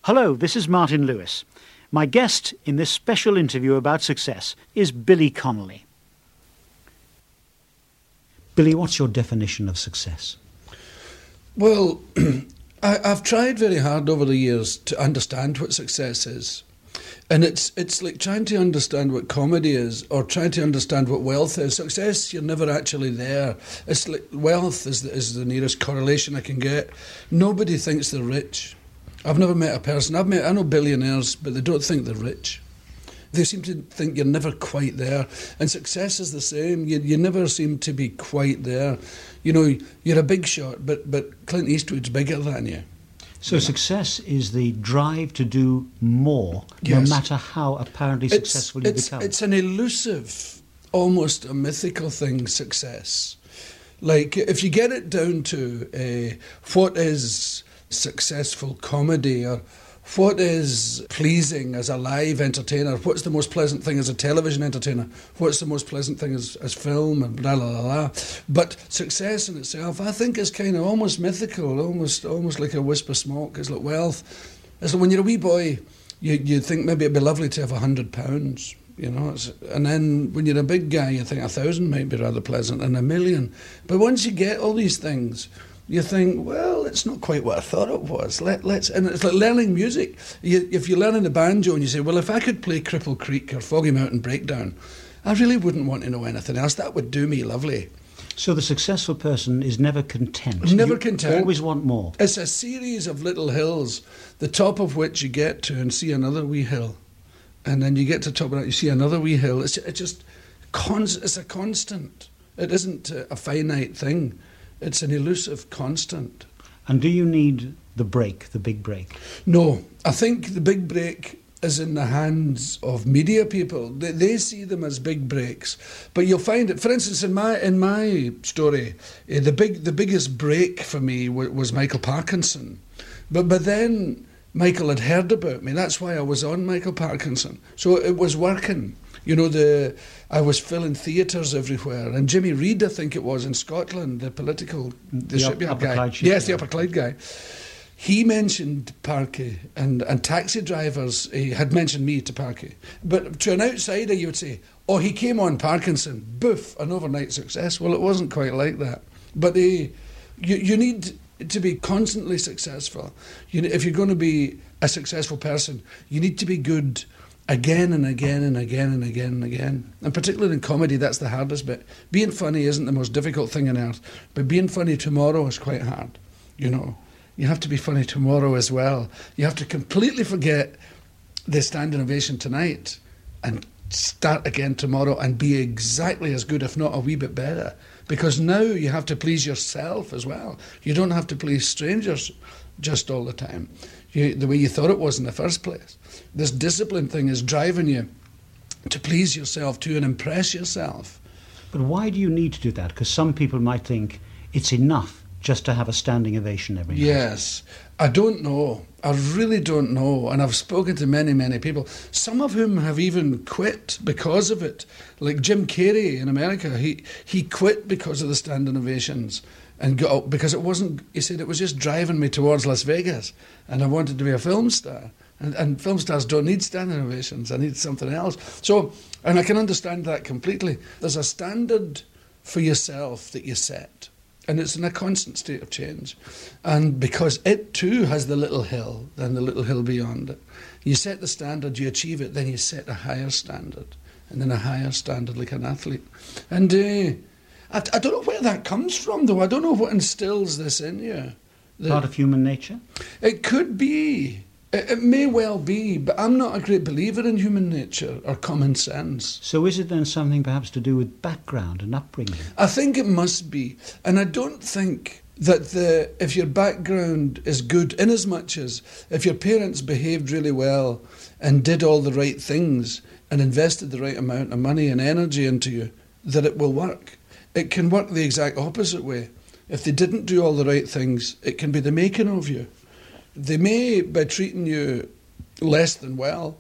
Hello, this is Martin Lewis. My guest in this special interview about success is Billy Connolly. Billy, what's your definition of success? Well, I've tried very hard over the years to understand what success is. And it's like trying to understand what comedy is or trying to understand what wealth is. Success, you're never actually there. It's like wealth is the nearest correlation I can get. Nobody thinks they're rich. I've never met a person. I know billionaires, but they don't think they're rich. They seem to think you're never quite there. And success is the same. You never seem to be quite there. You know, you're a big shot, but Clint Eastwood's bigger than you. So success is the drive to do more, Yes. no matter how apparently successful you become. It's an elusive, almost a mythical thing, success. Like, if you get it down to what is successful comedy, or what is pleasing as a live entertainer, what's the most pleasant thing as a television entertainer, what's the most pleasant thing as film, and blah, blah, blah, blah. But success in itself, I think, is kind of almost mythical, almost like a wisp of smoke. It's like wealth. It's like when you're a wee boy, you think maybe it'd be lovely to have £100, you know, and then when you're a big guy, you think 1,000 might be rather pleasant, and 1,000,000. But once you get all these things, you think, well, it's not quite what I thought it was. And it's like learning music. If you're learning the banjo and you say, well, if I could play Cripple Creek or Foggy Mountain Breakdown, I really wouldn't want to know anything else. That would do me lovely. So the successful person is never content. Never content. Always want more. It's a series of little hills, the top of which you get to and see another wee hill. And then you get to the top of that, you see another wee hill. It's a constant. It isn't a finite thing. It's an elusive constant. And do you need the break, the big break? No, I think the big break is in the hands of media people. They see them as big breaks. But you'll find it, for instance, in my story, the biggest break for me was Michael Parkinson. But then Michael had heard about me. That's why I was on Michael Parkinson. So it was working. You know, I was filling theatres everywhere. And Jimmy Reid, I think it was, in Scotland, the shipyard guy. Yes, the Upper Clyde guy. He mentioned Parky, and taxi drivers had mentioned me to Parky. But to an outsider, you would say, oh, he came on Parkinson, boof, an overnight success. Well, it wasn't quite like that. But you need to be constantly successful. If you're going to be a successful person, you need to be good again and again and again and again and again. And particularly in comedy, that's the hardest bit. Being funny isn't the most difficult thing on earth, but being funny tomorrow is quite hard, you know. You have to be funny tomorrow as well. You have to completely forget the standing ovation tonight and start again tomorrow and be exactly as good, if not a wee bit better. Because now you have to please yourself as well. You don't have to please strangers just all the time, the way you thought it was in the first place. This discipline thing is driving you to please yourself too and impress yourself. But why do you need to do that? Because some people might think it's enough just to have a standing ovation every night. Yes. I don't know. I really don't know. And I've spoken to many, many people, some of whom have even quit because of it. Like Jim Carrey in America, he quit because of the standing ovations and got out because it wasn't, he said, it was just driving me towards Las Vegas and I wanted to be a film star. And film stars don't need standing ovations. I need something else. So, and I can understand that completely. There's a standard for yourself that you set. And it's in a constant state of change. And because it too has the little hill, then the little hill beyond it. You set the standard, you achieve it, then you set a higher standard. And then a higher standard like an athlete. And I don't know where that comes from, though. I don't know what instills this in you. Part of human nature? It could be. It may well be, but I'm not a great believer in human nature or common sense. So is it then something perhaps to do with background and upbringing? I think it must be. And I don't think that if your background is good, in as much as if your parents behaved really well and did all the right things and invested the right amount of money and energy into you, that it will work. It can work the exact opposite way. If they didn't do all the right things, it can be the making of you. They may, by treating you less than well,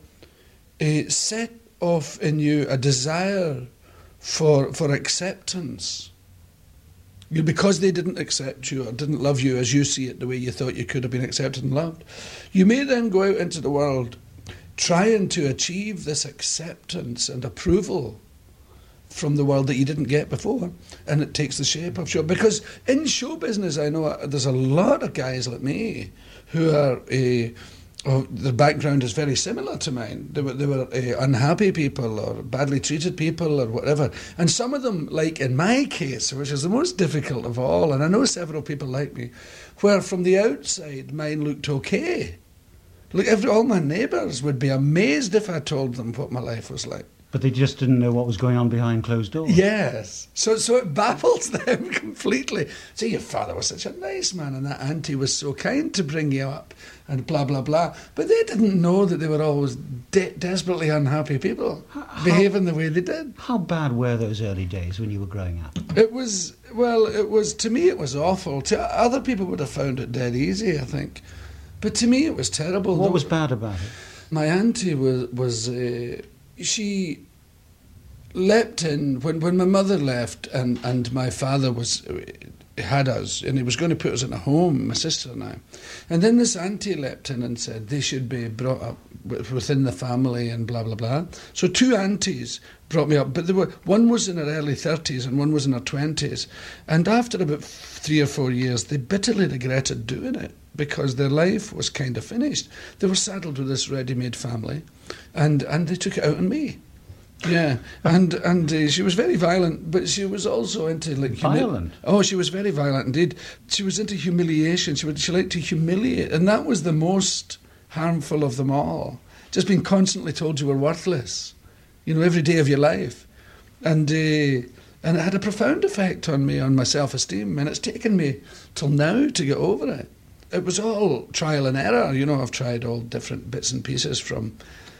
set off in you a desire for acceptance. Because they didn't accept you or didn't love you as you see it, the way you thought you could have been accepted and loved. You may then go out into the world trying to achieve this acceptance and approval from the world that you didn't get before, and it takes the shape of show. Because in show business, I know there's a lot of guys like me who are their background is very similar to mine. They were unhappy people or badly treated people or whatever. And some of them, like in my case, which is the most difficult of all, and I know several people like me, where from the outside mine looked okay. Look, all my neighbours would be amazed if I told them what my life was like. But they just didn't know what was going on behind closed doors. Yes. So it baffles them completely. See, your father was such a nice man and that auntie was so kind to bring you up and blah, blah, blah. But they didn't know that they were always desperately unhappy people behaving the way they did. How bad were those early days when you were growing up? It was, to me it was awful. To other people would have found it dead easy, I think. But to me it was terrible. What was bad about it? My auntie was she leapt in when my mother left and my father had us and he was going to put us in a home, my sister and I. And then this auntie leapt in and said they should be brought up within the family and blah, blah, blah. So two aunties brought me up, but one was in her early 30s and one was in her 20s. And after about 3 or 4 years, they bitterly regretted doing it because their life was kind of finished. They were saddled with this ready-made family and they took it out on me. Yeah, and she was very violent, but she was also into violent. Oh, she was very violent indeed. She was into humiliation. She liked to humiliate, and that was the most harmful of them all. Just being constantly told you were worthless, every day of your life, and it had a profound effect on me, on my self-esteem, and it's taken me till now to get over it. It was all trial and error. I've tried all different bits and pieces from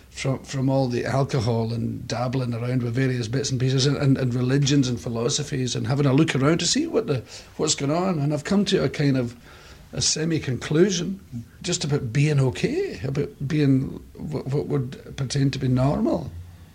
all the alcohol and dabbling around with various bits and pieces and religions and philosophies and having a look around to see what's going on. And I've come to a kind of a semi-conclusion just about being okay, about being what would pertain to be normal.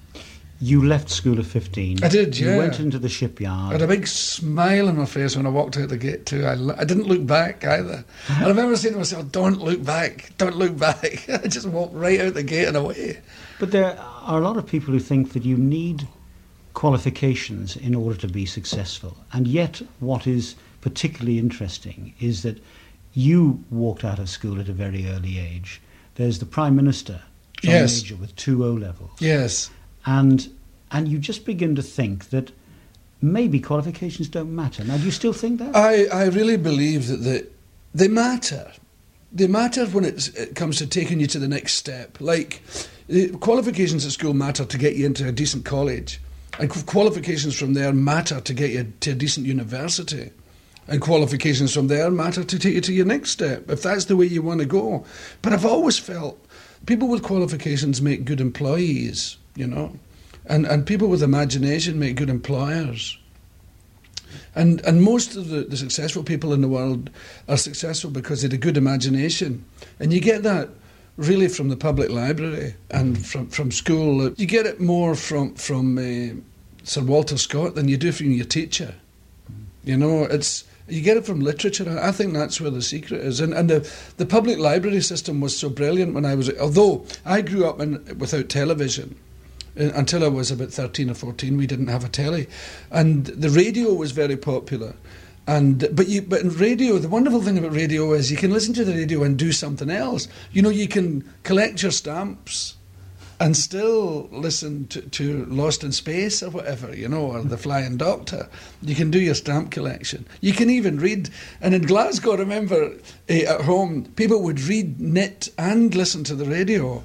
You left school at 15. I did, yeah. You went into the shipyard. I had a big smile on my face when I walked out the gate too. I didn't look back either. I remember saying to myself, don't look back, don't look back. I just walked right out the gate and away. But there are a lot of people who think that you need qualifications in order to be successful. And yet what is particularly interesting is that you walked out of school at a very early age. There's the Prime Minister, John Major, with 2 O-levels. Yes. And you just begin to think that maybe qualifications don't matter. Now, do you still think that? I really believe that they matter. They matter when it comes to taking you to the next step. Like, qualifications at school matter to get you into a decent college. And qualifications from there matter to get you to a decent university. And qualifications from there matter to take you to your next step, if that's the way you want to go. But I've always felt people with qualifications make good employees, and people with imagination make good employers. And most of the successful people in the world are successful because they had a good imagination. And you get that really from the public library and from school. You get it more from Sir Walter Scott than you do from your teacher. You get it from literature. I think that's where the secret is. And the public library system was so brilliant when although I grew up without television. Until I was about 13 or 14, we didn't have a telly. And the radio was very popular. But in radio, the wonderful thing about radio is you can listen to the radio and do something else. You can collect your stamps and still listen to Lost in Space or whatever, or The Flying Doctor. You can do your stamp collection. You can even read. And in Glasgow, I remember at home, people would read, knit and listen to the radio,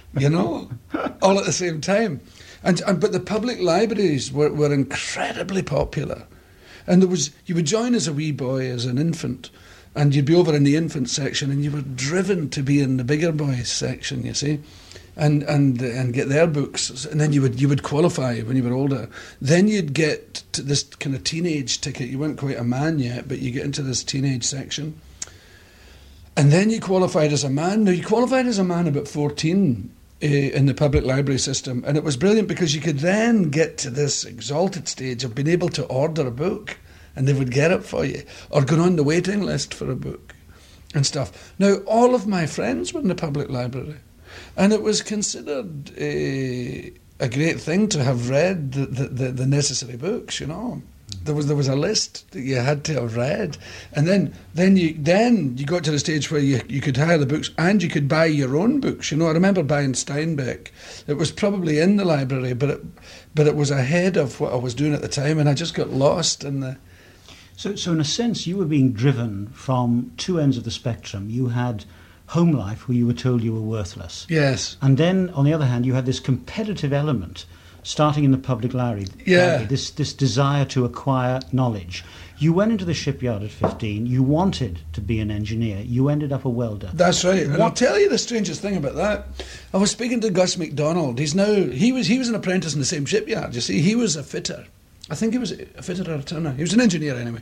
all at the same time. But the public libraries were incredibly popular. And you would join as a wee boy, as an infant, and you'd be over in the infant section and you were driven to be in the bigger boys section, you see. And get their books, and then you would qualify when you were older. Then you'd get to this kind of teenage ticket. You weren't quite a man yet, but you get into this teenage section, and then you qualified as a man. Now you qualified as a man about 14 in the public library system, and it was brilliant because you could then get to this exalted stage of being able to order a book and they would get it for you, or go on the waiting list for a book and stuff. Now, all of my friends were in the public library, and it was considered a great thing to have read the necessary books, you know. There was a list that you had to have read, and then you got to the stage where you could hire the books and you could buy your own books. You know, I remember buying Steinbeck. It was probably in the library, but it was ahead of what I was doing at the time, and I just got lost in the. So in a sense, you were being driven from two ends of the spectrum. You had home life, where you were told you were worthless. Yes. And then, on the other hand, you had this competitive element starting in the public library. Yeah. This desire to acquire knowledge. You went into the shipyard at 15. You wanted to be an engineer. You ended up a welder. That's right. And I'll tell you the strangest thing about that. I was speaking to Gus MacDonald. He was an apprentice in the same shipyard. You see, he was a fitter. I think he was a fitter or a turner. He was an engineer anyway.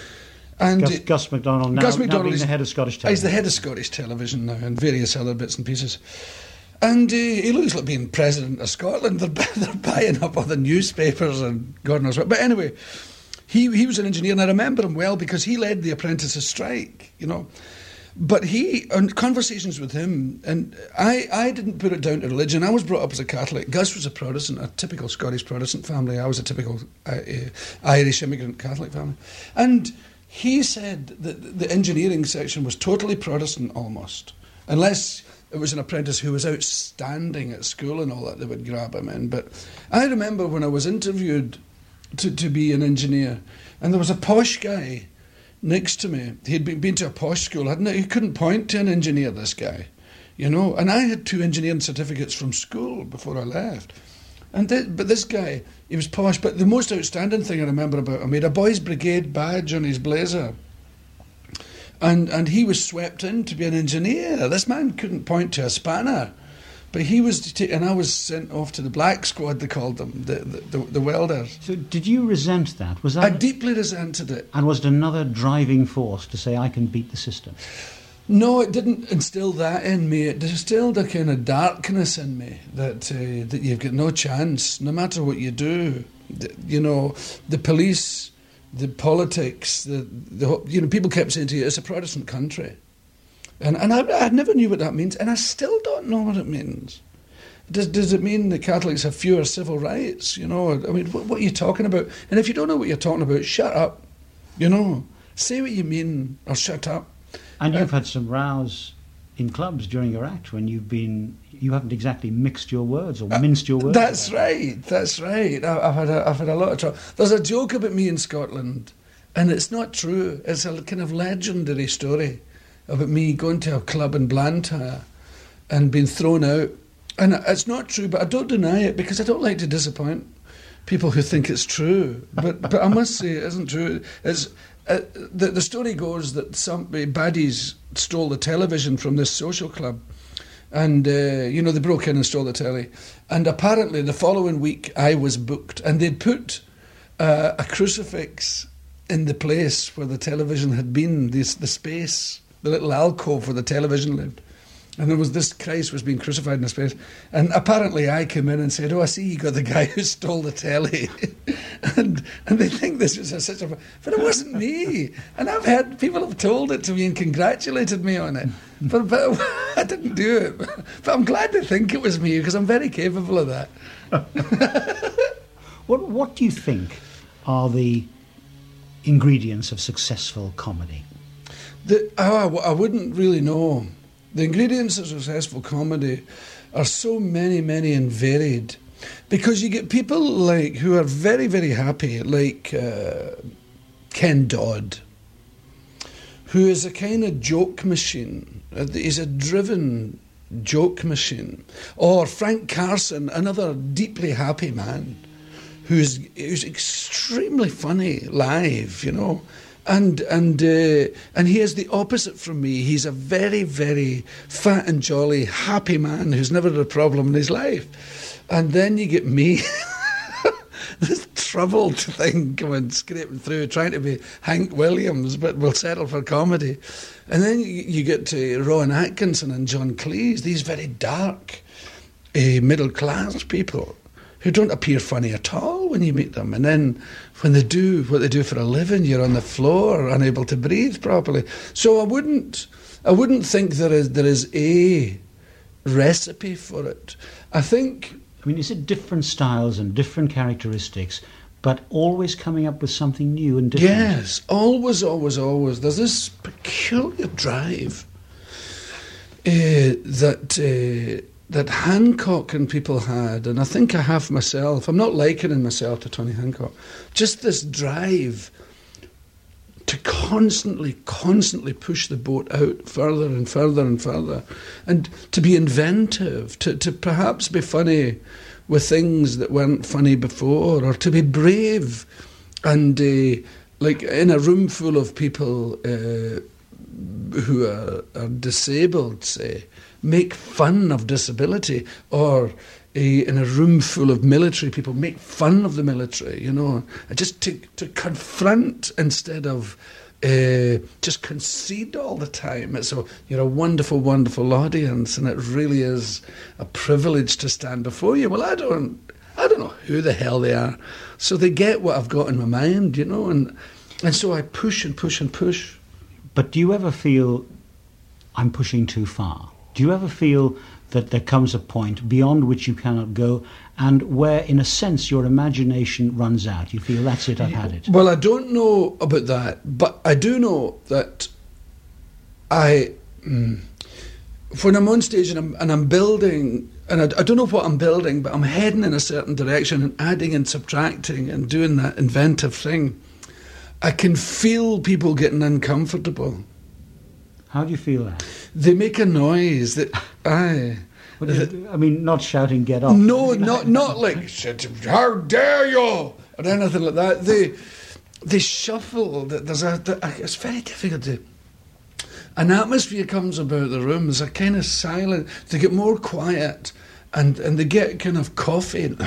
And Gus MacDonald now being the head of Scottish Television. He's the head of Scottish Television now, and various other bits and pieces. And he looks like being president of Scotland. They're buying up all the newspapers and God knows what. But anyway, he was an engineer, and I remember him well because he led the apprentices' strike, you know. But on conversations with him, and I didn't put it down to religion. I was brought up as a Catholic. Gus was a Protestant, a typical Scottish Protestant family. I was a typical Irish immigrant Catholic family. And he said that the engineering section was totally Protestant almost, unless it was an apprentice who was outstanding at school and all that, they would grab him in. But I remember when I was interviewed to be an engineer, and there was a posh guy next to me. He'd been to a posh school, hadn't he? He couldn't point to an engineer, this guy, you know. And I had 2 engineering certificates from school before I left. But this guy, he was posh. But the most outstanding thing I remember about him, he had a Boys Brigade badge on his blazer. And he was swept in to be an engineer. This man couldn't point to a spanner. But he was, and I was sent off to the black squad, they called them, the welders. So did you resent that? I deeply resented it. And was it another driving force to say, I can beat the system? No, it didn't instill that in me. It instilled a kind of darkness in me that you've got no chance, no matter what you do. You know, the police, the politics, people kept saying to you, it's a Protestant country. And I never knew what that means, and I still don't know what it means. Does it mean that Catholics have fewer civil rights? You know, I mean, what are you talking about? And if you don't know what you're talking about, shut up. You know, say what you mean or shut up. And you've had some rows in clubs during your act when you haven't exactly mixed your words or minced your words. That's right. I've had a lot of trouble. There's a joke about me in Scotland, and it's not true. It's a kind of legendary story about me going to a club in Blantyre and being thrown out. And it's not true, but I don't deny it because I don't like to disappoint people who think it's true. But I must say it isn't true. It's the story goes that some baddies stole the television from this social club, and they broke in and stole the telly. And apparently the following week I was booked, and they'd put a crucifix in the place where the television had been, the space, the little alcove where the television lived. And there was this Christ was being crucified in the space. And apparently I came in and said, I see you got the guy who stole the telly. and they think this was such a... But it wasn't me. And I've heard people have told it to me and congratulated me on it. But I didn't do it. But I'm glad they think it was me because I'm very capable of that. What do you think are the ingredients of successful comedy? I wouldn't really know. The ingredients of successful comedy are so many, many and varied, because you get people like who are very, very happy, like Ken Dodd, who is a kind of joke machine. He's a driven joke machine. Or Frank Carson, another deeply happy man, who's extremely funny live, you know. And he is the opposite from me. He's a very, very fat and jolly, happy man who's never had a problem in his life. And then you get me, this troubled thing coming scraping through, trying to be Hank Williams, but we'll settle for comedy. And then you get to Rowan Atkinson and John Cleese, these very dark middle-class people who don't appear funny at all when you meet them. And then when they do what they do for a living, you're on the floor, unable to breathe properly. So I wouldn't think there is a recipe for it. I think... I mean, is it different styles and different characteristics, but always coming up with something new and different? Yes, always, always, always. There's this peculiar drive that Hancock and people had, and I think I have myself. I'm not likening myself to Tony Hancock. Just this drive to constantly push the boat out further and further and further, and to be inventive, to perhaps be funny with things that weren't funny before, or to be brave and like in a room full of people who are disabled, say, make fun of disability, or in a room full of military people, make fun of the military, you know, just to confront instead of just concede all the time. You're a wonderful, wonderful audience, and it really is a privilege to stand before you. Well, I don't know who the hell they are, so they get what I've got in my mind, you know, and so I push and push and push. But do you ever feel I'm pushing too far? Do you ever feel that there comes a point beyond which you cannot go, and where, in a sense, your imagination runs out? You feel, that's it, I've had it. Well, I don't know about that, but I do know that when I'm on stage and I'm building, and I don't know what I'm building, but I'm heading in a certain direction and adding and subtracting and doing that inventive thing, I can feel people getting uncomfortable. How do you feel that? They make a noise that I mean, not shouting, get off. No, not like, how dare you, or anything like that. They shuffle. It's very difficult to... An atmosphere comes about the room. There's a kind of silence. They get more quiet, and they get kind of coffee. And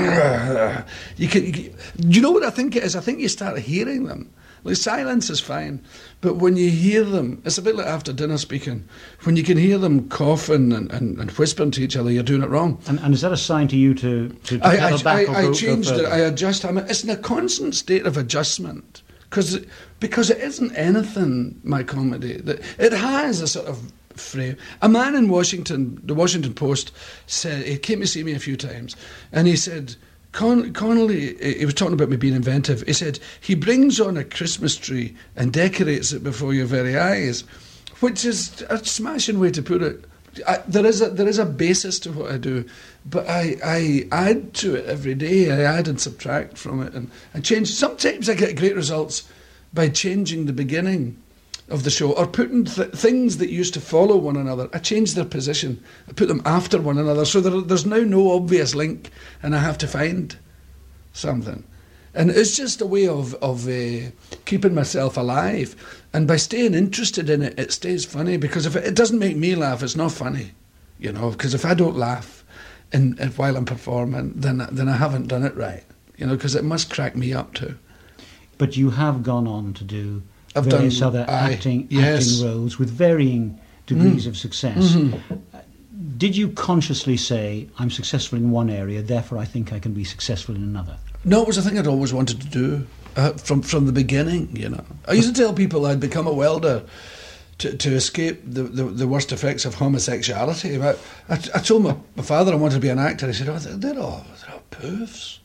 you know what I think it is? I think you start hearing them. Like, silence is fine, but when you hear them, it's a bit like after dinner speaking. When you can hear them coughing and whispering to each other, you're doing it wrong. And is that a sign to you to pedal back or go changed further? it. I adjust. It's in a constant state of adjustment because it isn't anything, my comedy. It has a sort of frame. A man in Washington, the Washington Post, said, he came to see me a few times, and he said, Connolly, he was talking about me being inventive. He said, he brings on a Christmas tree and decorates it before your very eyes, which is a smashing way to put it. There is a basis to what I do, but I add to it every day. I add and subtract from it and change. Sometimes I get great results by changing the beginning of the show, or putting things that used to follow one another. I change their position. I put them after one another, so there's now no obvious link, and I have to find something. And it's just a way of keeping myself alive. And by staying interested in it, it stays funny, because if it doesn't make me laugh, it's not funny, you know. Because if I don't laugh while I'm performing, then I haven't done it right, you know, because it must crack me up too. But you have gone on to do I've various done other acting yes. roles with varying degrees of success. Mm-hmm. Did you consciously say, I'm successful in one area, therefore I think I can be successful in another? No, it was a thing I'd always wanted to do from the beginning, you know. I used to tell people I'd become a welder to escape the worst effects of homosexuality. I told my father I wanted to be an actor. He said, oh, they're all poofs.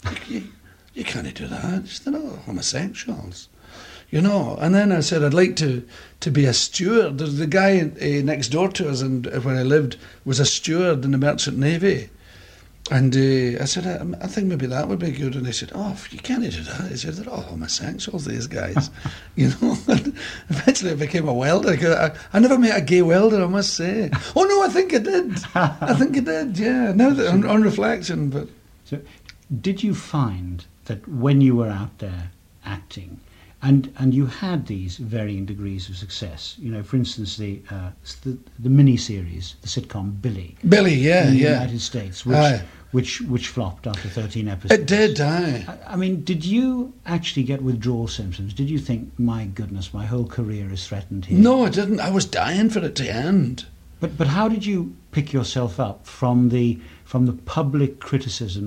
You can't do that. They're all homosexuals. You know, and then I said I'd like to be a steward. The guy next door to us, and where I lived, was a steward in the Merchant Navy. And I said, I think maybe that would be good. And they said, oh, you can't do that. He said, they're all homosexuals, these guys. You know, and eventually I became a welder. I never met a gay welder, I must say. Oh, no, I think I did. I think I did, yeah. Now that on reflection, but... So, did you find that when you were out there acting, and you had these varying degrees of success, you know, for instance, the mini-series, the sitcom Billy. Billy, yeah, in the yeah. United States, which flopped after 13 episodes. It did, aye. I mean, did you actually get withdrawal symptoms? Did you think, my goodness, my whole career is threatened here? No, I didn't. I was dying for it to end. But how did you pick yourself up from the public criticism that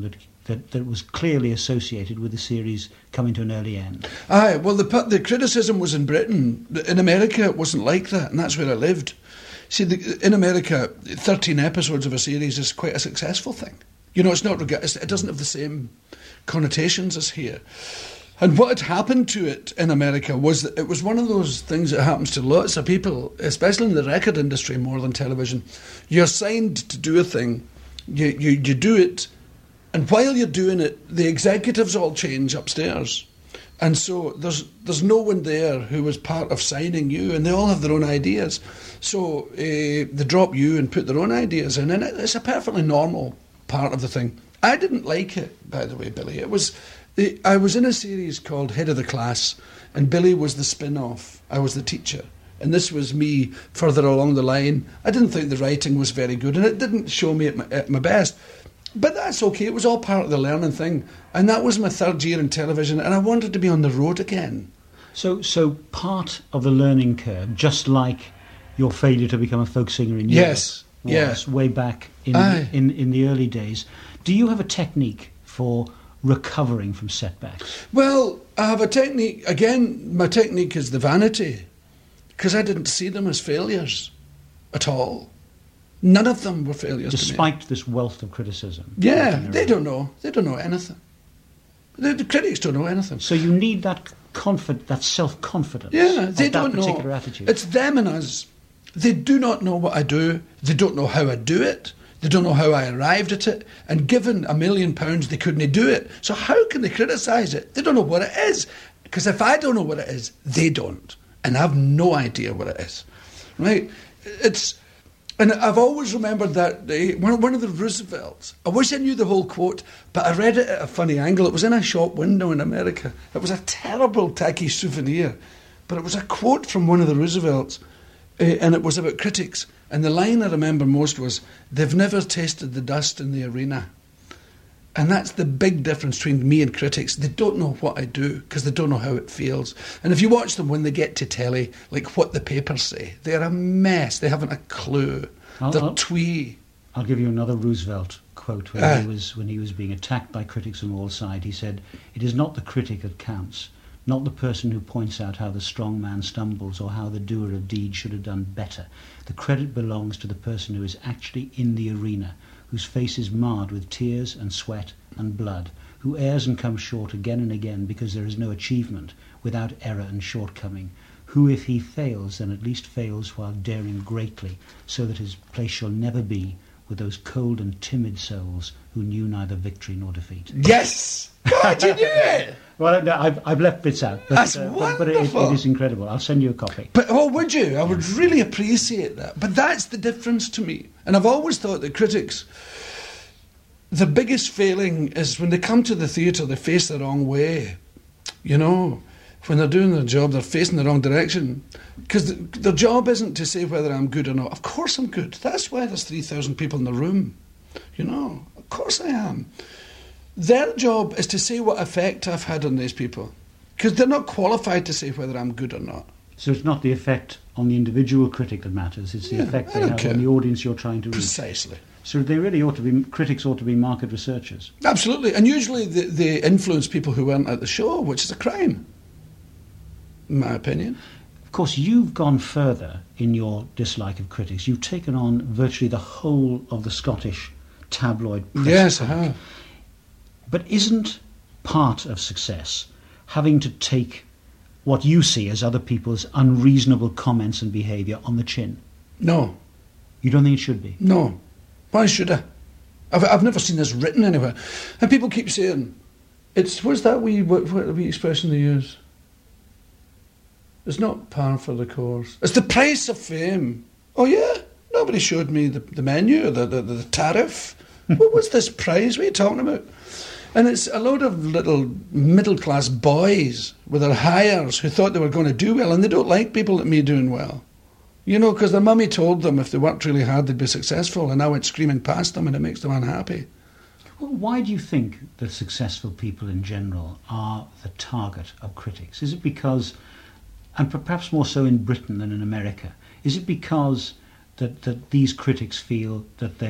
that was clearly associated with the series coming to an early end. Aye, well, the criticism was in Britain. In America, it wasn't like that, and that's where I lived. See, in America, 13 episodes of a series is quite a successful thing. You know, it doesn't have the same connotations as here. And what had happened to it in America was that it was one of those things that happens to lots of people, especially in the record industry more than television. You're signed to do a thing, you do it, and while you're doing it, the executives all change upstairs. And so there's no one there who was part of signing you, and they all have their own ideas. So they drop you and put their own ideas in, and it's a perfectly normal part of the thing. I didn't like it, by the way, Billy. I was in a series called Head of the Class, and Billy was the spin-off. I was the teacher. And this was me further along the line. I didn't think the writing was very good, and it didn't show me at my best. But that's okay. It was all part of the learning thing. And that was my third year in television, and I wanted to be on the road again. So part of the learning curve, just like your failure to become a folk singer in Europe was way back in the early days. Do you have a technique for recovering from setbacks? Well, I have a technique. Again, my technique is the vanity, because I didn't see them as failures at all. None of them were failures. Despite this wealth of criticism. Yeah, they don't know. They don't know anything. The critics don't know anything. So you need that self-confidence. Yeah, they don't know. Particular attitude. It's them and us. They do not know what I do. They don't know how I do it. They don't know how I arrived at it. And given £1 million, they couldn't do it. So how can they criticise it? They don't know what it is. Because if I don't know what it is, they don't. And I have no idea what it is. Right? And I've always remembered that one of the Roosevelts. I wish I knew the whole quote, but I read it at a funny angle. It was in a shop window in America. It was a terrible, tacky souvenir. But it was a quote from one of the Roosevelts, and it was about critics. And the line I remember most was, "They've never tasted the dust in the arena." And that's the big difference between me and critics. They don't know what I do because they don't know how it feels. And if you watch them when they get to telly, like what the papers say, they're a mess. They haven't a clue. They're twee. I'll give you another Roosevelt quote when he was being attacked by critics on all sides. He said, "It is not the critic that counts, not the person who points out how the strong man stumbles or how the doer of deeds should have done better. The credit belongs to the person who is actually in the arena, whose face is marred with tears and sweat and blood, who errs and comes short again and again because there is no achievement without error and shortcoming, who if he fails then at least fails while daring greatly, so that his place shall never be with those cold and timid souls who knew neither victory nor defeat." Yes! God, you knew it! Well, no, I've left bits out. But, That's wonderful. But it is incredible. I'll send you a copy. But would you? I would really appreciate that. But that's the difference to me. And I've always thought that critics, the biggest failing is when they come to the theatre, they face the wrong way. You know, when they're doing their job, they're facing the wrong direction. Because their job isn't to say whether I'm good or not. Of course I'm good. That's why there's 3,000 people in the room. You know, of course I am. Their job is to say what effect I've had on these people. Because they're not qualified to say whether I'm good or not. So it's not the effect on the individual critic that matters, it's the effect they have on the audience you're trying to reach. Precisely. So critics ought to be market researchers. Absolutely. And usually they influence people who weren't at the show, which is a crime, in my opinion. Of course, you've gone further in your dislike of critics. You've taken on virtually the whole of the Scottish tabloid press. Yes, I have. But isn't part of success having to take what you see as other people's unreasonable comments and behaviour on the chin? No. You don't think it should be? No. Why should I? I've never seen this written anywhere. And people keep saying, what's that wee expression they use? It's not par for the course. It's the price of fame. Oh yeah? Nobody showed me the menu or the tariff. What's this price? What are you talking about? And it's a load of little middle-class boys with their hires who thought they were going to do well, and they don't like people like me doing well. You know, because their mummy told them if they worked really hard they'd be successful, and I went screaming past them and it makes them unhappy. Well, why do you think that successful people in general are the target of critics? Is it because, and perhaps more so in Britain than in America, is it because that these critics feel that they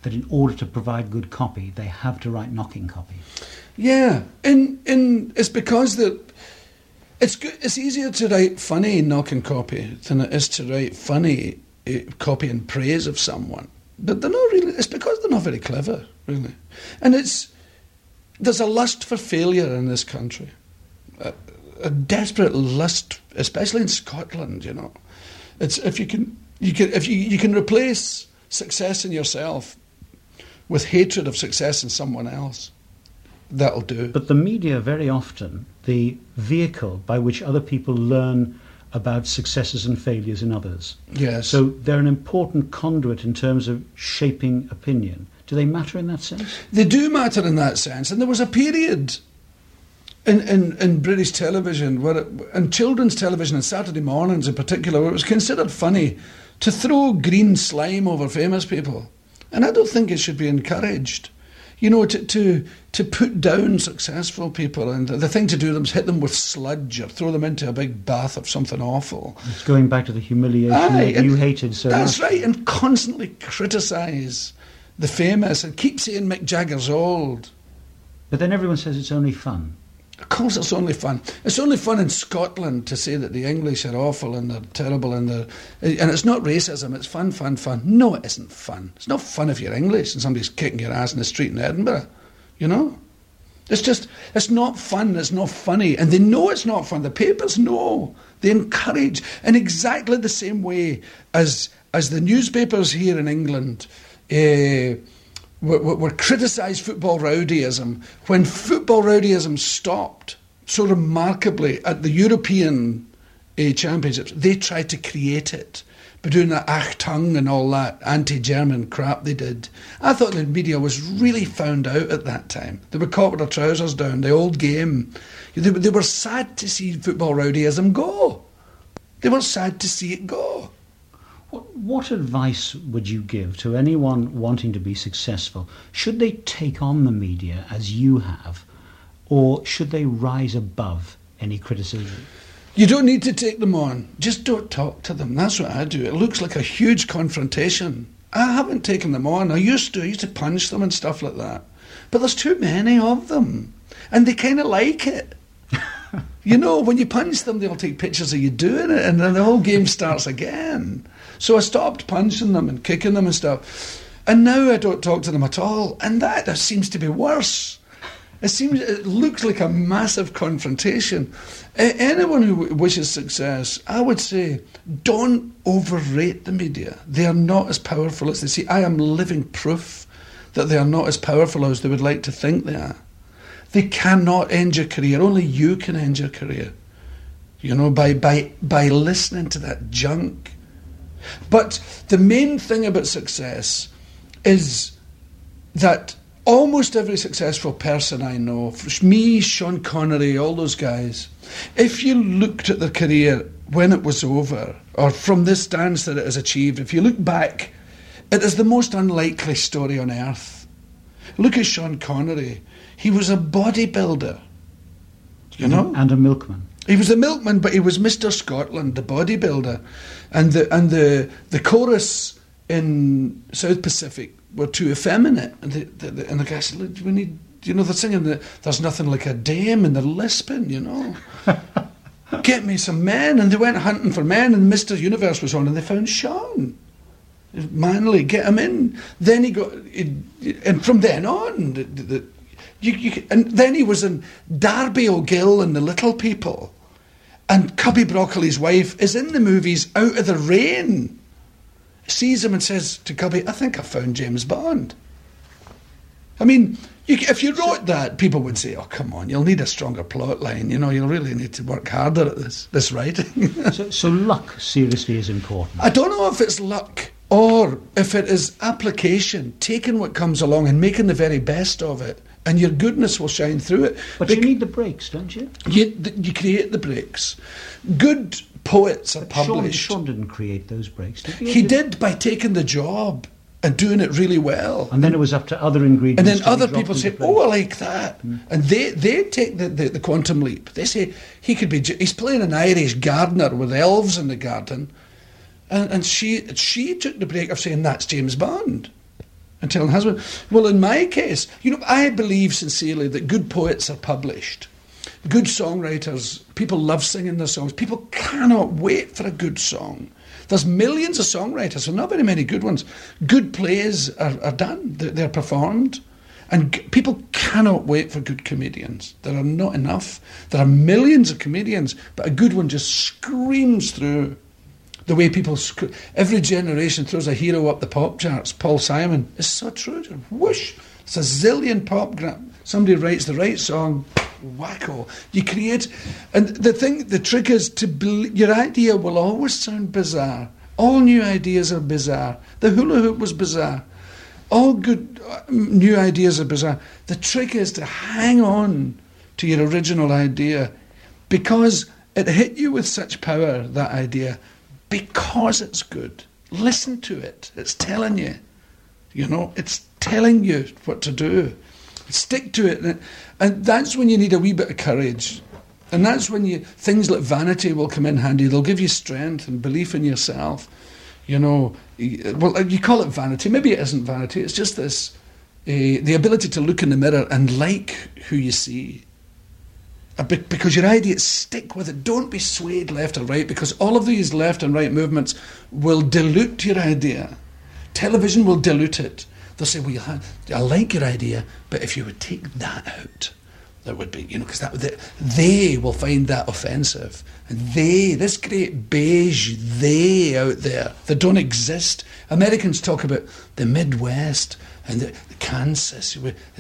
that in order to provide good copy, they have to write knocking copy. Yeah, it's because that it's easier to write funny knocking copy than it is to write funny copy in praise of someone. But they're not really. It's because they're not very clever, really. And there's a lust for failure in this country, a desperate lust, especially in Scotland. You know, it's if you can replace success in yourself with hatred of success in someone else, that'll do. But the media, very often, the vehicle by which other people learn about successes and failures in others. Yes. So they're an important conduit in terms of shaping opinion. Do they matter in that sense? They do matter in that sense. And there was a period in British television, and children's television, and Saturday mornings in particular, where it was considered funny to throw green slime over famous people. And I don't think it should be encouraged. You know, to put down successful people, and the thing to do them is hit them with sludge or throw them into a big bath of something awful. It's going back to the humiliation that you hated so much. That's right, and constantly criticise the famous and keep saying Mick Jagger's old. But then everyone says it's only fun. Of course it's only fun. It's only fun in Scotland to say that the English are awful and they're terrible and it's not racism, it's fun. No, it isn't fun. It's not fun if you're English and somebody's kicking your ass in the street in Edinburgh, you know? It's not fun, it's not funny. And they know it's not fun. The papers know. They encourage, in exactly the same way as the newspapers here in England were criticised football rowdyism. When football rowdyism stopped so remarkably at the European championships, they tried to create it by doing that Achtung and all that anti-German crap they did. I thought the media was really found out at that time. They were caught with their trousers down, the old game. They were sad to see football rowdyism go. They were sad to see it go. What advice would you give to anyone wanting to be successful? Should they take on the media as you have, or should they rise above any criticism? You don't need to take them on. Just don't talk to them. That's what I do. It looks like a huge confrontation. I haven't taken them on. I used to punch them and stuff like that. But there's too many of them. And they kind of like it. You know, when you punch them, they'll take pictures of you doing it, and then the whole game starts again. So I stopped punching them and kicking them and stuff. And now I don't talk to them at all. And that seems to be worse. It looks like a massive confrontation. Anyone who wishes success, I would say, don't overrate the media. They are not as powerful as they see. I am living proof that they are not as powerful as they would like to think they are. They cannot end your career. Only you can end your career. You know, by listening to that junk. But the main thing about success is that almost every successful person I know, me, Sean Connery, all those guys, if you looked at their career when it was over, or from this stance that it has achieved, if you look back, it is the most unlikely story on earth. Look at Sean Connery. He was a bodybuilder, you know? And a milkman. He was a milkman, but he was Mr. Scotland, the bodybuilder. And the chorus in South Pacific were too effeminate. And the guy said, look, we need, you know, they're singing there's nothing like a dame, and they're lisping, you know. Get me some men. And they went hunting for men, and Mr. Universe was on, and they found Sean. Manly, get him in. Then and from then on, and then he was in Darby O'Gill and the Little People. And Cubby Broccoli's wife is in the movies Out of the Rain. Sees him and says to Cubby, I think I found James Bond. I mean, if you wrote that, people would say, oh, come on, you'll need a stronger plot line. You know, you'll really need to work harder at this writing. So luck seriously is important. I don't know if it's luck or if it is application, taking what comes along and making the very best of it. And your goodness will shine through it. But you need the breaks, don't you? You create the breaks. Good poets are published. Sean didn't create those breaks, did he? He did by taking the job and doing it really well. And then it was up to other ingredients. And then other people say, oh, I like that. And they take the quantum leap. They say, he's playing an Irish gardener with elves in the garden. And she took the break of saying, that's James Bond. and telling husband. Well, in my case, I believe sincerely that good poets are published. Good songwriters, people love singing their songs. People cannot wait for a good song. There's millions of songwriters, and not very many good ones. Good plays are done, they're performed. And people cannot wait for good comedians. There are not enough. There are millions of comedians, but a good one just screams through. The way people, every generation throws a hero up the pop charts. Paul Simon is so true. Whoosh! It's a zillion pop. Somebody writes the right song. Wacko. You create, and the trick is your idea will always sound bizarre. All new ideas are bizarre. The hula hoop was bizarre. All good new ideas are bizarre. The trick is to hang on to your original idea because it hit you with such power, that idea, because it's good. Listen to it. It's telling you. It's telling you what to do. Stick to it. And that's when you need a wee bit of courage. And that's when things like vanity will come in handy. They'll give you strength and belief in yourself. Well, you call it vanity. Maybe it isn't vanity. It's just this, the ability to look in the mirror and like who you see. Because your ideas, stick with it. Don't be swayed left or right, because all of these left and right movements will dilute your idea. Television will dilute it. They'll say, well, I like your idea, but if you would take that out, that would be, because they will find that offensive. And this great beige they out there that don't exist. Americans talk about the Midwest and the Kansas.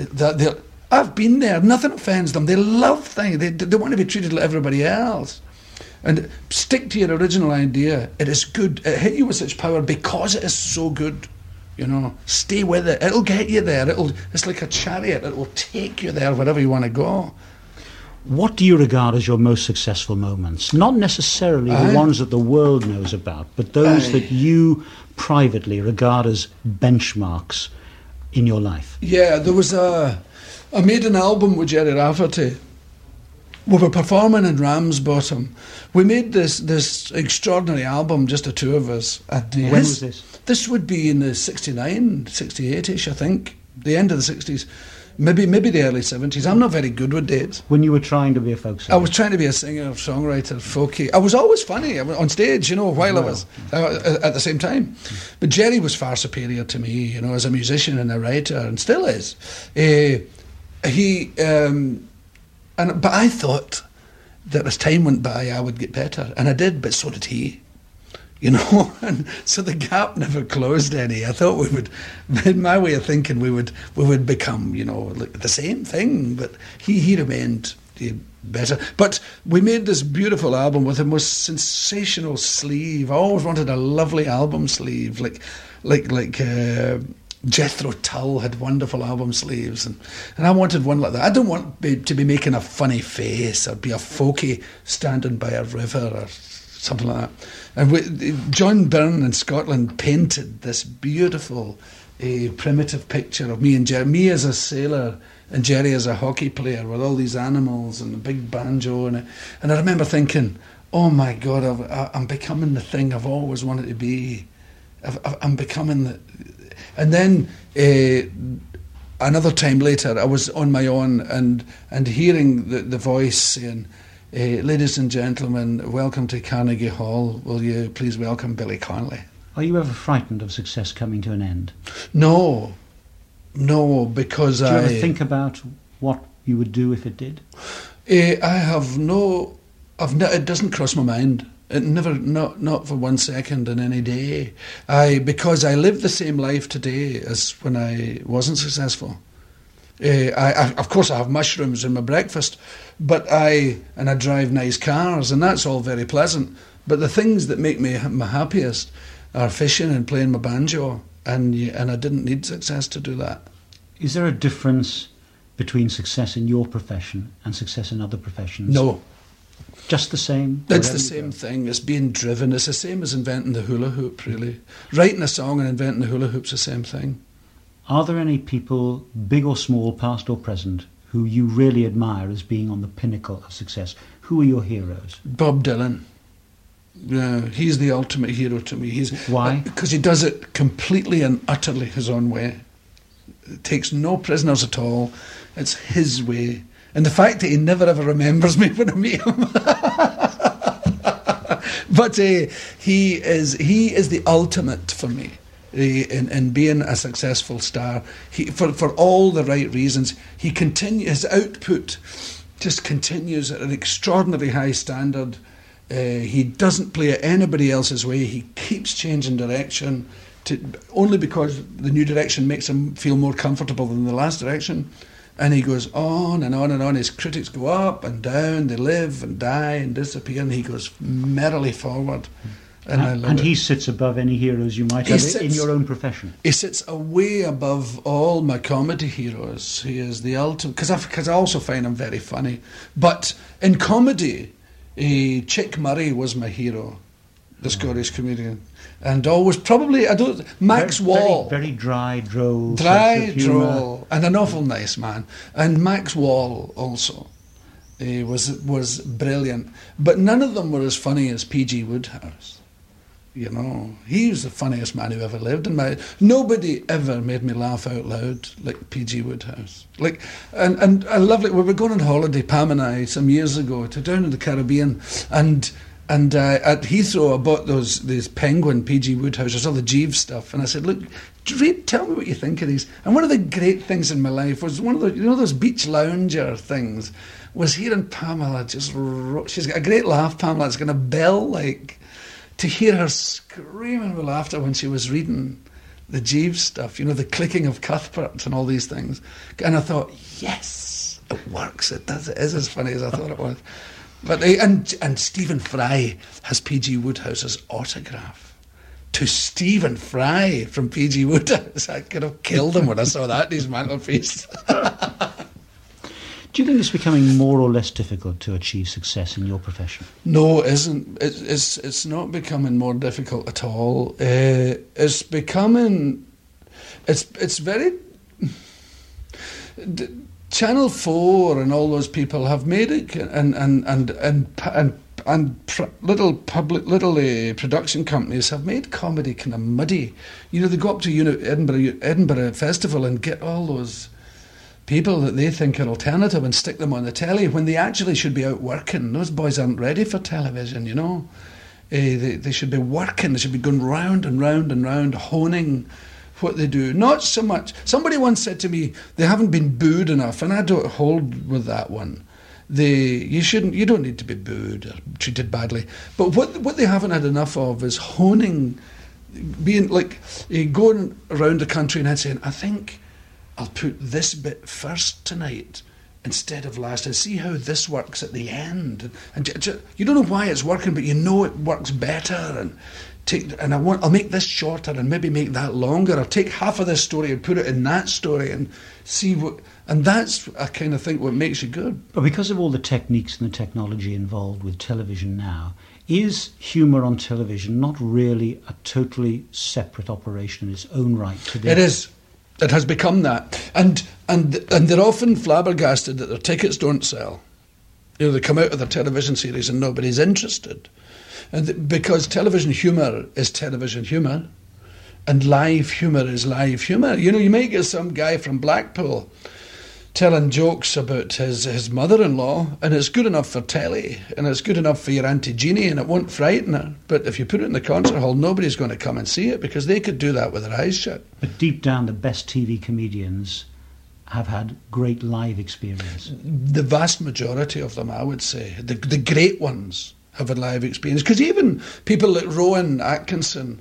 I've been there. Nothing offends them. They love things. They want to be treated like everybody else. And stick to your original idea. It is good. It hit you with such power because it is so good. Stay with it. It'll get you there. It's like a chariot. It will take you there wherever you want to go. What do you regard as your most successful moments? Not necessarily the ones that the world knows about, but those that you privately regard as benchmarks in your life. Yeah, there was I made an album with Gerry Rafferty. We were performing in Ramsbottom. We made this extraordinary album, just the two of us. When was this? This would be in the 69, 68-ish, I think. The end of the 60s. Maybe the early 70s. I'm not very good with dates. When you were trying to be a folk singer? I was trying to be a singer, songwriter, folky. I was always funny on stage, while I was at the same time. But Gerry was far superior to me, as a musician and a writer, and still is. But I thought that as time went by, I would get better, and I did. But so did he. And so the gap never closed any. I thought we would, in my way of thinking, we would become, like the same thing. But he remained better. But we made this beautiful album with the most sensational sleeve. I always wanted a lovely album sleeve, like Jethro Tull had wonderful album sleeves, and I wanted one like that. I don't want to be making a funny face or be a folky standing by a river or something like that. And John Byrne in Scotland painted this beautiful primitive picture of me and Gerry, me as a sailor and Gerry as a hockey player with all these animals and a big banjo and I remember thinking, oh my God, I'm becoming the thing I've always wanted to be. I'm becoming the... And then another time later, I was on my own and hearing the voice saying, ladies and gentlemen, welcome to Carnegie Hall. Will you please welcome Billy Connolly? Are you ever frightened of success coming to an end? No, because Do you ever think about what you would do if it did? I have no... it doesn't cross my mind. It never, not for 1 second in any day. Because I live the same life today as when I wasn't successful. Of course, I have mushrooms in my breakfast, but I drive nice cars, and that's all very pleasant. But the things that make me my happiest are fishing and playing my banjo, and I didn't need success to do that. Is there a difference between success in your profession and success in other professions? No. Just the same? It's the same thing. It's being driven. It's the same as inventing the hula hoop, really. Writing a song and inventing the hula hoop's the same thing. Are there any people, big or small, past or present, who you really admire as being on the pinnacle of success? Who are your heroes? Bob Dylan. He's the ultimate hero to me. Why? Because he does it completely and utterly his own way. takes no prisoners at all. It's his way. And the fact that he never ever remembers me when I meet him. But he is the ultimate for me in being a successful star. For all the right reasons. His output just continues at an extraordinarily high standard. He doesn't play it anybody else's way. He keeps changing direction only because the new direction makes him feel more comfortable than the last direction. And he goes on and on and on. His critics go up and down. They live and die and disappear. And he goes merrily forward. And he sits above any heroes you might have in your own profession. He sits way above all my comedy heroes. He is the ultimate... Because I also find him very funny. But in comedy, Chick Murray was my hero, the Scottish comedian. And always probably... Max Wall. Very dry, droll. Droll. And an awful nice man. And Max Wall also. He was brilliant. But none of them were as funny as P.G. Wodehouse. You know, he was the funniest man who ever lived. Nobody ever made me laugh out loud like P.G. Wodehouse. And I love it. We were going on holiday, Pam and I, some years ago, down in the Caribbean, and at Heathrow I bought these Penguin P.G. Woodehouses, all the Jeeves stuff, and I said, look, tell me what you think of these. And one of the great things in my life was one of those beach lounger things, was hearing Pamela she's got a great laugh, Pamela. It's going to bell to hear her screaming with laughter when she was reading the Jeeves stuff, the clicking of Cuthbert and all these things. And I thought, yes, it works. It does. It is as funny as I thought it was. But and Stephen Fry has P.G. Wodehouse's autograph. To Stephen Fry from P.G. Wodehouse. I could have killed him when I saw that in his mantelpiece. Do you think it's becoming more or less difficult to achieve success in your profession? No, it isn't. It's not becoming more difficult at all. It's becoming... It's very... Channel 4 and all those people have made it, and little production companies have made comedy kind of muddy. They go up to Edinburgh Festival and get all those people that they think are alternative and stick them on the telly when they actually should be out working. Those boys aren't ready for television, They should be working. They should be going round and round and round, honing what they do. Not so much... Somebody once said to me, they haven't been booed enough, and I don't hold with that one. You don't need to be booed or treated badly. But what they haven't had enough of is honing, being going around the country and saying, I think I'll put this bit first tonight instead of last, and see how this works at the end. And you don't know why it's working, but it works better. I'll make this shorter and maybe make that longer. I'll take half of this story and put it in that story and see what... And that's, I kind of think, what makes you good. But because of all the techniques and the technology involved with television now, is humour on television not really a totally separate operation in its own right today? It is. It has become that. And they're often flabbergasted that their tickets don't sell. They come out of their television series and nobody's interested. And because television humour is television humour, and live humour is live humour. You might get some guy from Blackpool telling jokes about his mother-in-law, and it's good enough for telly, and it's good enough for your Auntie Jeannie, and it won't frighten her. But if you put it in the concert hall, nobody's going to come and see it, because they could do that with their eyes shut. But deep down, the best TV comedians have had great live experience. The vast majority of them, I would say. The great ones have a live experience. Because even people like Rowan Atkinson,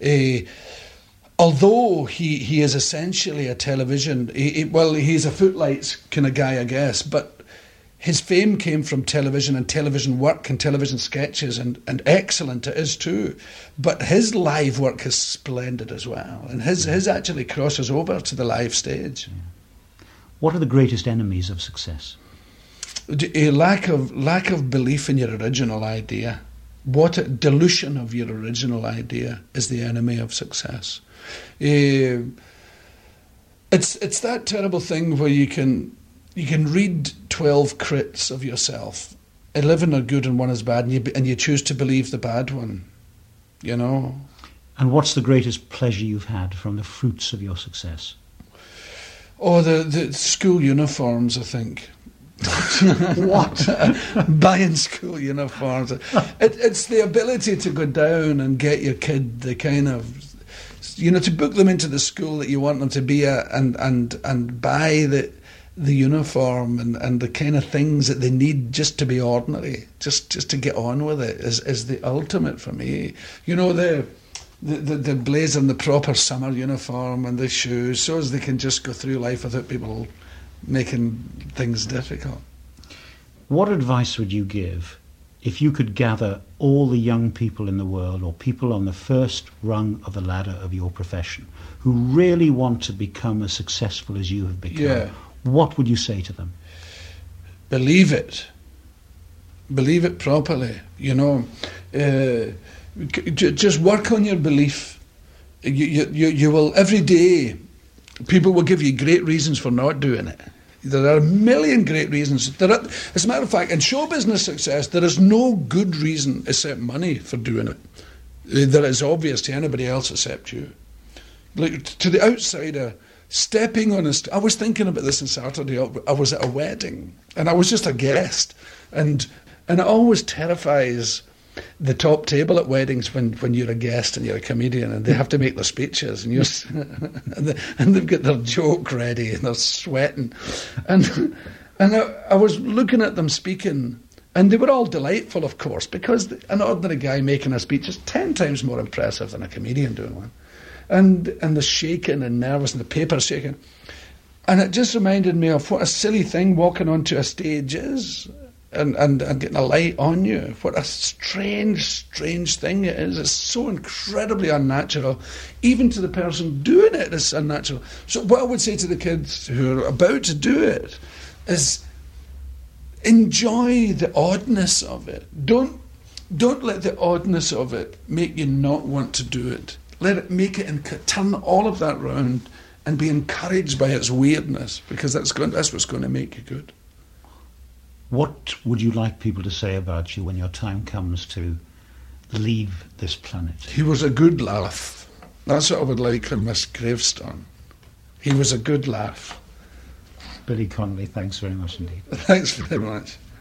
although he is essentially a television... he's a footlights kind of guy, I guess, but his fame came from television and television work and television sketches, and excellent it is too. But his live work is splendid as well, and his actually crosses over to the live stage. Yeah. What are the greatest enemies of success? A lack of belief in your original idea. What a dilution of your original idea is the enemy of success. It's that terrible thing where you can read 12 crits of yourself. 11 are good and one is bad, and you choose to believe the bad one. And what's the greatest pleasure you've had from the fruits of your success? Oh, the school uniforms, I think. What? Buying school uniforms. It's the ability to go down and get your kid the kind of, to book them into the school that you want them to be at, and buy the uniform and the kind of things that they need just to be ordinary, just to get on with it is the ultimate for me. The blazer and the proper summer uniform and the shoes, so as they can just go through life without people making things difficult. What advice would you give if you could gather all the young people in the world, or people on the first rung of the ladder of your profession, who really want to become as successful as you have become? Yeah. What would you say to them? Believe it. Believe it properly. Just work on your belief. You will, every day, people will give you great reasons for not doing it. There are a million great reasons. As a matter of fact, in show business success, there is no good reason except money for doing it. That is obvious to anybody else except you. Like, to the outsider, stepping on I was thinking about this on Saturday. I was at a wedding, and I was just a guest. And it always terrifies the top table at weddings when you're a guest and you're a comedian and they have to make their speeches and and they've got their joke ready and they're sweating, and I was looking at them speaking, and they were all delightful, of course, because an ordinary guy making a speech is 10 times more impressive than a comedian doing one, and the shaking and nervous and the paper shaking, and it just reminded me of what a silly thing walking onto a stage is. And getting a light on you. What a strange thing it is. It's so incredibly unnatural. Even to the person doing it, it's unnatural. So what I would say to the kids who are about to do it is enjoy the oddness of it. Don't let the oddness of it make you not want to do it. Let it make it and turn all of that round and be encouraged by its weirdness, because that's what's going to make you good. What would you like people to say about you when your time comes to leave this planet? He was a good laugh. That's what I would like on my gravestone. He was a good laugh. Billy Connolly, thanks very much indeed. Thanks very much.